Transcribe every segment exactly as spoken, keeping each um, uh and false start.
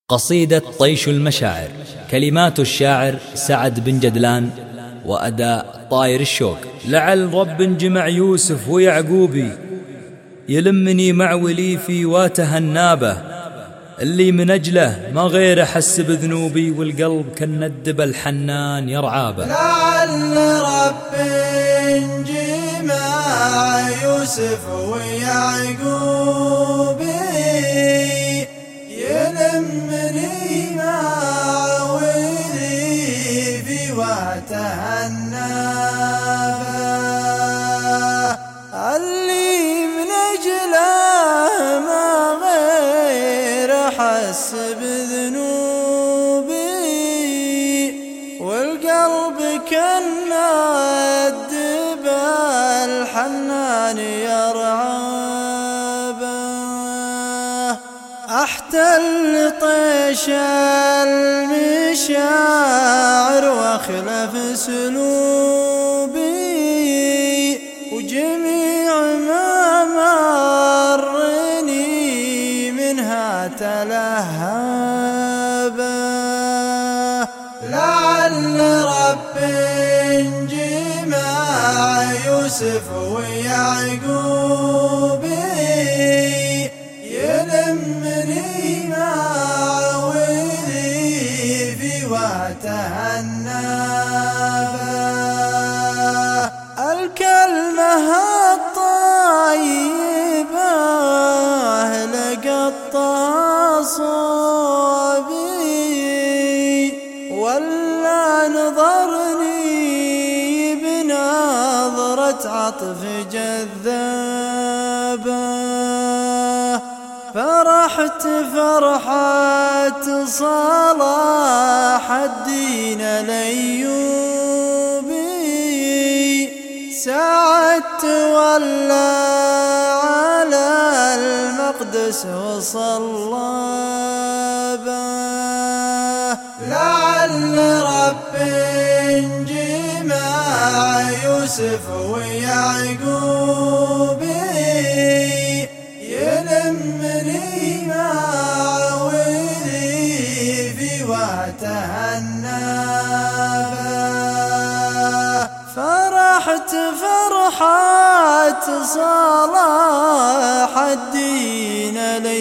قصيدة طيش المشاعر، كلمات الشاعر سعد بن جدلان، وأداء طاير الشوق. لعل رب جمع يوسف ويعقوبي يلمني مع وليفي واتهنابه، اللي من أجله ما غير أحس بذنوبي، والقلب كالندب الحنان يرعابه. لعل رب جمع يوسف ويعقوبي يلمني مع وليفي واتهنابه، اللي من أجله ما غير أحس بذنوبي، والقلب كالندب الحنان يرعابه. أحتل طيش المشاعر واخلف سلوبي، وجميع ما مرني منها تلهبه. لعل رب جمع يوسف ويعقوبي يلمني مع وليفي واتهنابه، الكلمة الطيبة لقطها صوبي، ولا نظرني بنظرة عطف جذابة. فرحت فرحة صلاح الدين الأيوبي، سعدت ولا على المقدس وصلى به. لعل رب جمع يوسف ويعقوبي يلمني مع وليفي واتهنابه، فرحت فرحة صلاح الدين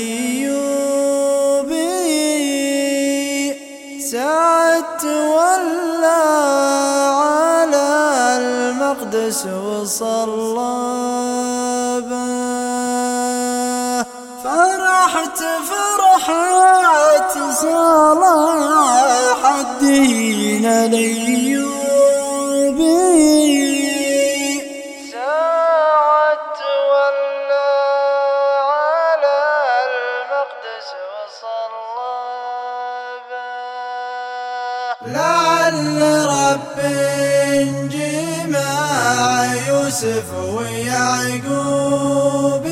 الأيوبي، سعدت ولا على المقدس وصلى به. فرحت فرحة صلاح الدين الأيوبي، سعدت ولا على المقدس وصلى به. لعل رب جمع يوسف ويعقوب